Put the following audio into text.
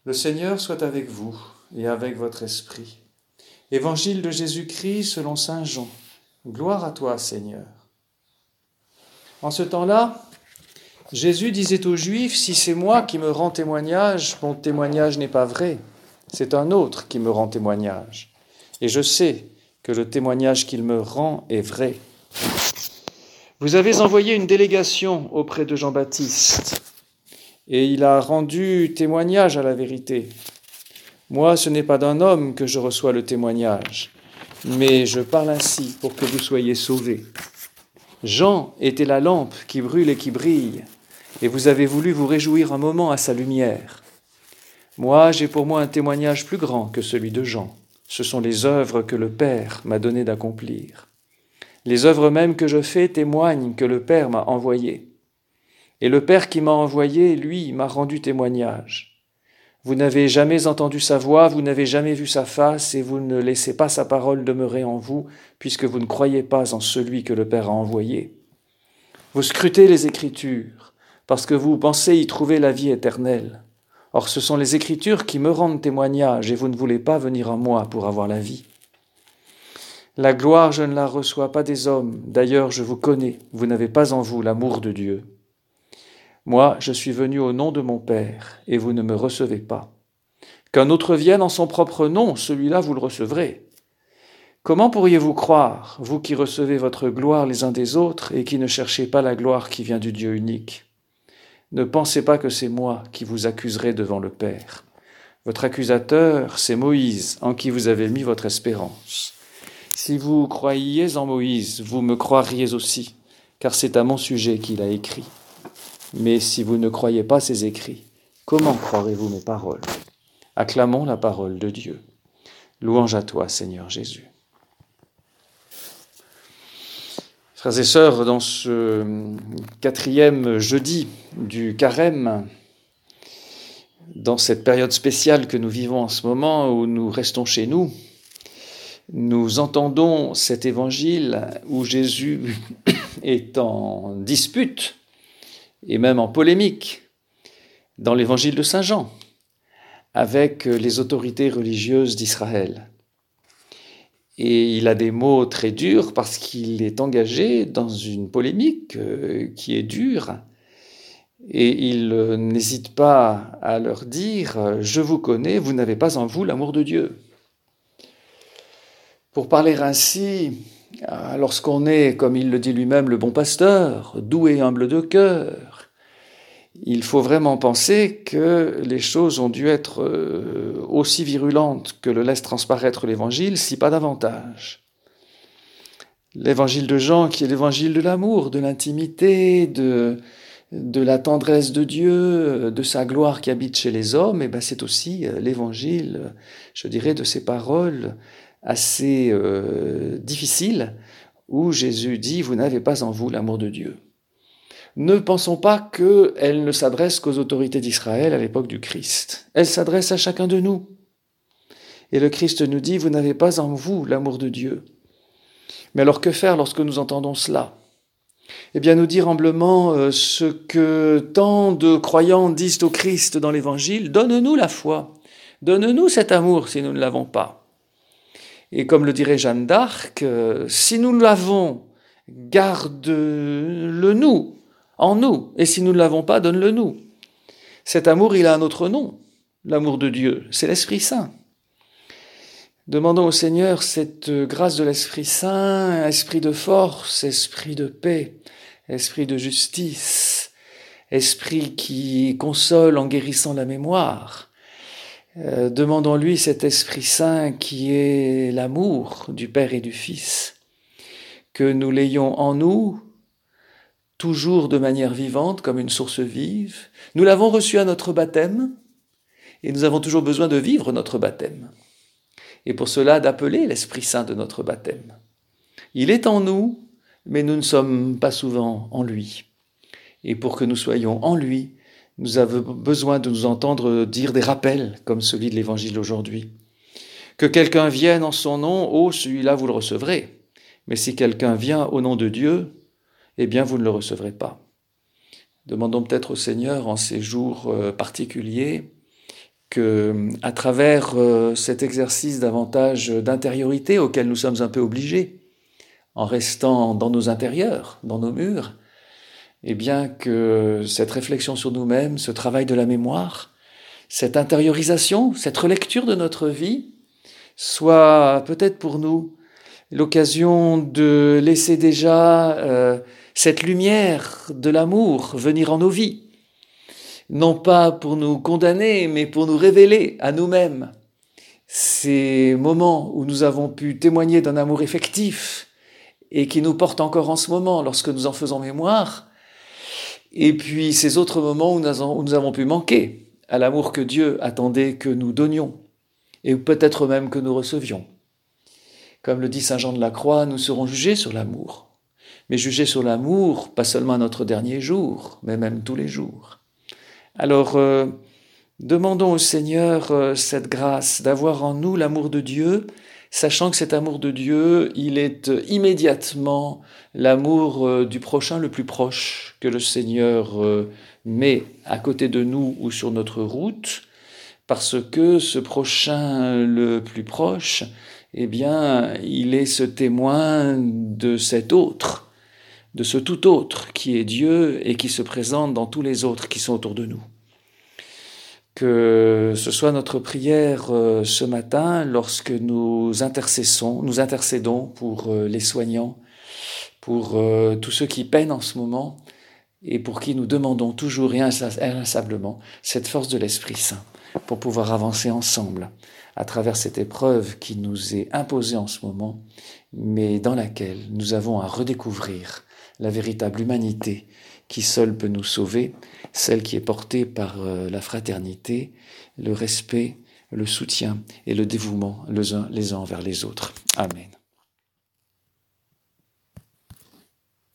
Le Seigneur soit avec vous et avec votre esprit. Évangile de Jésus-Christ selon saint Jean. Gloire à toi, Seigneur. En ce temps-là, Jésus disait aux Juifs, « Si c'est moi qui me rends témoignage, mon témoignage n'est pas vrai. C'est un autre qui me rend témoignage. Et je sais que le témoignage qu'il me rend est vrai. Vous avez envoyé une délégation auprès de Jean-Baptiste, et il a rendu témoignage à la vérité. Moi, ce n'est pas d'un homme que je reçois le témoignage, mais je parle ainsi pour que vous soyez sauvés. Jean était la lampe qui brûle et qui brille, et vous avez voulu vous réjouir un moment à sa lumière. Moi, j'ai pour moi un témoignage plus grand que celui de Jean. Ce sont les œuvres que le Père m'a donné d'accomplir. Les œuvres mêmes que je fais témoignent que le Père m'a envoyé. Et le Père qui m'a envoyé, lui, m'a rendu témoignage. Vous n'avez jamais entendu sa voix, vous n'avez jamais vu sa face, et vous ne laissez pas sa parole demeurer en vous, puisque vous ne croyez pas en celui que le Père a envoyé. Vous scrutez les Écritures, parce que vous pensez y trouver la vie éternelle. Or, ce sont les Écritures qui me rendent témoignage, et vous ne voulez pas venir à moi pour avoir la vie. La gloire, je ne la reçois pas des hommes. D'ailleurs, je vous connais, vous n'avez pas en vous l'amour de Dieu. Moi, je suis venu au nom de mon Père, et vous ne me recevez pas. Qu'un autre vienne en son propre nom, celui-là vous le recevrez. Comment pourriez-vous croire, vous qui recevez votre gloire les uns des autres, et qui ne cherchez pas la gloire qui vient du Dieu unique ? Ne pensez pas que c'est moi qui vous accuserai devant le Père. Votre accusateur, c'est Moïse, en qui vous avez mis votre espérance. Si vous croyiez en Moïse, vous me croiriez aussi, car c'est à mon sujet qu'il a écrit. Mais si vous ne croyez pas ces écrits, comment croirez-vous mes paroles ? Acclamons la parole de Dieu. Louange à toi, Seigneur Jésus. Frères et sœurs, dans ce 4e jeudi du Carême, dans cette période spéciale que nous vivons en ce moment où nous restons chez nous, nous entendons cet évangile où Jésus est en dispute et même en polémique dans l'évangile de saint Jean avec les autorités religieuses d'Israël. Et il a des mots très durs parce qu'il est engagé dans une polémique qui est dure. Et il n'hésite pas à leur dire « Je vous connais, vous n'avez pas en vous l'amour de Dieu ». Pour parler ainsi, lorsqu'on est, comme il le dit lui-même, le bon pasteur, doux et humble de cœur, il faut vraiment penser que les choses ont dû être aussi virulentes que le laisse transparaître l'Évangile, si pas davantage. L'Évangile de Jean, qui est l'Évangile de l'amour, de l'intimité, de la tendresse de Dieu, de sa gloire qui habite chez les hommes, et c'est aussi l'Évangile, je dirais, de ces paroles assez difficiles, où Jésus dit « Vous n'avez pas en vous l'amour de Dieu ». Ne pensons pas qu'elle ne s'adresse qu'aux autorités d'Israël à l'époque du Christ. Elle s'adresse à chacun de nous. Et le Christ nous dit, vous n'avez pas en vous l'amour de Dieu. Mais alors que faire lorsque nous entendons cela ? Eh bien, nous dire humblement ce que tant de croyants disent au Christ dans l'Évangile, donne-nous la foi, donne-nous cet amour si nous ne l'avons pas. Et comme le dirait Jeanne d'Arc, si nous l'avons, garde-le nous. En nous, et si nous ne l'avons pas, donne-le nous. Cet amour, il a un autre nom, l'amour de Dieu, c'est l'Esprit Saint. Demandons au Seigneur cette grâce de l'Esprit Saint, esprit de force, esprit de paix, esprit de justice, esprit qui console en guérissant la mémoire. Demandons-lui cet Esprit Saint qui est l'amour du Père et du Fils, que nous l'ayons en nous, toujours de manière vivante, comme une source vive. Nous l'avons reçu à notre baptême, et nous avons toujours besoin de vivre notre baptême. Et pour cela, d'appeler l'Esprit Saint de notre baptême. Il est en nous, mais nous ne sommes pas souvent en lui. Et pour que nous soyons en lui, nous avons besoin de nous entendre dire des rappels, comme celui de l'Évangile aujourd'hui. Que quelqu'un vienne en son nom, oh, celui-là, vous le recevrez. Mais si quelqu'un vient au nom de Dieu, eh bien, vous ne le recevrez pas. Demandons peut-être au Seigneur, en ces jours particuliers, que, à travers cet exercice davantage d'intériorité auquel nous sommes un peu obligés, en restant dans nos intérieurs, dans nos murs, eh bien que cette réflexion sur nous-mêmes, ce travail de la mémoire, cette intériorisation, cette relecture de notre vie, soit peut-être pour nous l'occasion de laisser déjà cette lumière de l'amour venir en nos vies, non pas pour nous condamner, mais pour nous révéler à nous-mêmes ces moments où nous avons pu témoigner d'un amour effectif et qui nous porte encore en ce moment lorsque nous en faisons mémoire, et puis ces autres moments où nous avons pu manquer à l'amour que Dieu attendait que nous donnions, et peut-être même que nous recevions. Comme le dit saint Jean de la Croix, nous serons jugés sur l'amour, mais jugés sur l'amour, pas seulement à notre dernier jour, mais même tous les jours. Alors, demandons au Seigneur cette grâce d'avoir en nous l'amour de Dieu, sachant que cet amour de Dieu, il est immédiatement l'amour du prochain le plus proche que le Seigneur met à côté de nous ou sur notre route, parce que ce prochain le plus proche, eh bien, il est ce témoin de cet autre, de ce tout autre qui est Dieu et qui se présente dans tous les autres qui sont autour de nous. Que ce soit notre prière ce matin lorsque nous intercédons pour les soignants, pour tous ceux qui peinent en ce moment et pour qui nous demandons toujours et inlassablement cette force de l'Esprit Saint pour pouvoir avancer ensemble à travers cette épreuve qui nous est imposée en ce moment, mais dans laquelle nous avons à redécouvrir la véritable humanité qui seule peut nous sauver, celle qui est portée par la fraternité, le respect, le soutien et le dévouement les uns envers les autres. Amen.